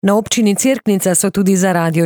Na občini Cerknica so tudi za Radio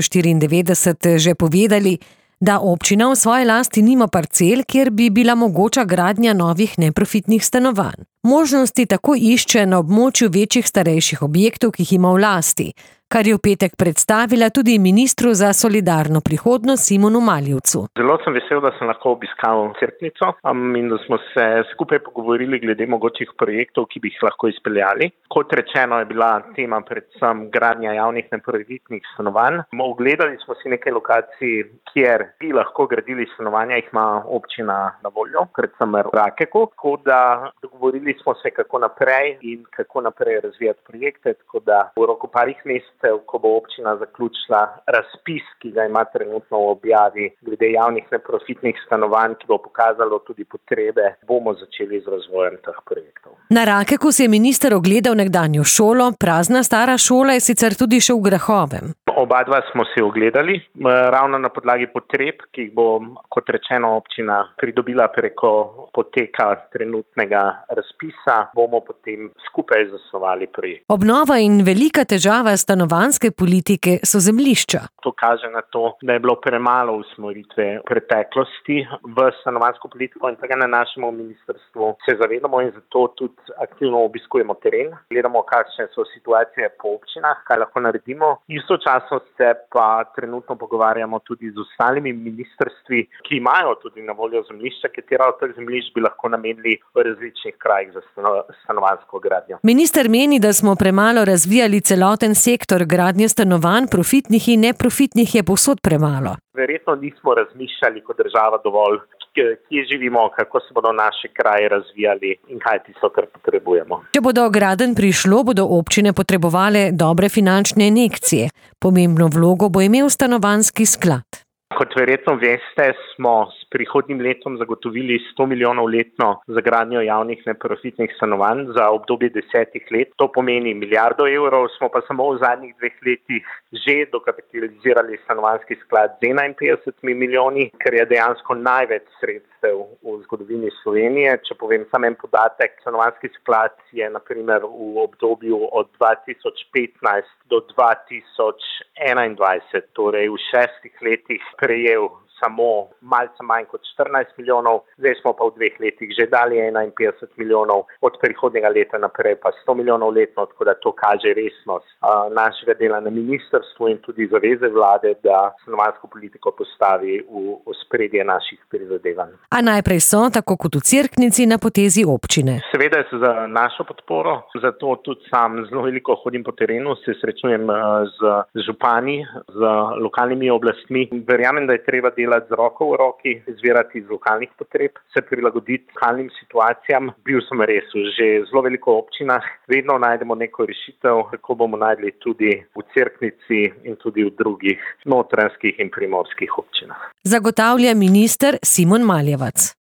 94 že povedali, da občina v svoji lasti nima parcel, kjer bi bila mogoča gradnja novih neprofitnih stanovanj. Možnosti tako išče na območju večjih starejših objektov, ki jih ima v lasti, kar je v petek predstavila tudi ministru za solidarno prihodnost Simonu Maljevcu. Zelo sem vesel, da sem lahko obiskal Cerknico in da smo se skupaj pogovorili glede mogočih projektov, ki bi jih lahko izpeljali. Kot rečeno, je bila tema predvsem gradnja javnih neprofitnih stanovanj. Ogledali smo si nekaj lokacij, kjer bi lahko gradili stanovanja, jih ima občina na voljo, predvsem v Rakeku. Tako da dogovorili smo se, kako naprej in kako naprej razvijati projekte, tako da v roku parih mesecev, ko bo občina zaključila razpis, ki ga ima trenutno v objavi glede javnih neprofitnih stanovanj, ki bo pokazalo tudi potrebe, bomo začeli z razvojem teh projektov. Na Rakeku si je minister ogledal nekdanjo šolo, prazna stara šola je sicer tudi še v Grahovem. Oba smo si ogledali, ravno na podlagi potreb, ki jih bo, kot rečeno, občina pridobila preko poteka trenutnega razpisa, bomo potem skupaj zasnovali projekt. Obnova in velika težava stanovanjske politike so zemljišča. To kaže na to, da je bilo premalo usmeritve v preteklosti v stanovanjsko politiko in tega na našem ministrstvu se zavedamo in zato tudi aktivno obiskujemo teren. Gledamo, kakšne so situacije po občinah, kaj lahko naredimo. Istočasno se pa trenutno pogovarjamo tudi z ostalimi ministrstvi, ki imajo tudi na voljo zemljišča, katera od teh zemljišč bi lahko namenili v različnih krajih za stanovanjsko gradnjo. Minister meni, da smo premalo razvijali celoten sektor gradnje stanovanj, profitnih in neprofitnih je povsod premalo. Verjetno nismo razmišljali kot država dovolj, kje živimo, kako se bodo naši kraji razvijali in kaj tisto, kar potrebujemo. Če bo do gradenj prišlo, bodo občine potrebovale dobre finančne injekcije. Pomembno vlogo bo imel stanovanjski sklad. Kot verjetno veste, smo s prihodnjim letom zagotovili 100 milijonov letno za gradnjo javnih neprofitnih stanovanj za obdobje 10 let. To pomeni milijardo evrov, smo pa samo v zadnjih 2 letih že dokapitalizirali stanovanjski sklad z 51 milijoni, ker je dejansko največ sredstev v zgodovini Slovenije. Če povem samo en podatek, stanovanjski sklad je na primer v obdobju od 2015 do 2021, torej v 6 letih prejel samo malce manj kot 14 milijonov, zdaj smo pa v 2 letih že dali 51 milijonov, od prihodnjega leta naprej pa 100 milijonov letno, tako da to kaže resnost našega dela na ministrstvu in tudi zaveze vlade, da stanovanjsko politiko postavi v ospredje naših prizadevanj. A najprej so, tako kot v Cerknici, na potezi občine. Seveda je za našo podporo, zato tudi sam zelo veliko hodim po terenu, se srečujem z župani, z lokalnimi oblastmi. Verjamem, da je treba delati z roko v roki, izvirati iz lokalnih potreb, se prilagoditi lokalnim situacijam. Bil sem res v že zelo veliko občinah, vedno najdemo neko rešitev, kako bomo najdli tudi v Cerknici in tudi v drugih notranjskih in primorskih občinah. Zagotavlja minister Simon Maljevac.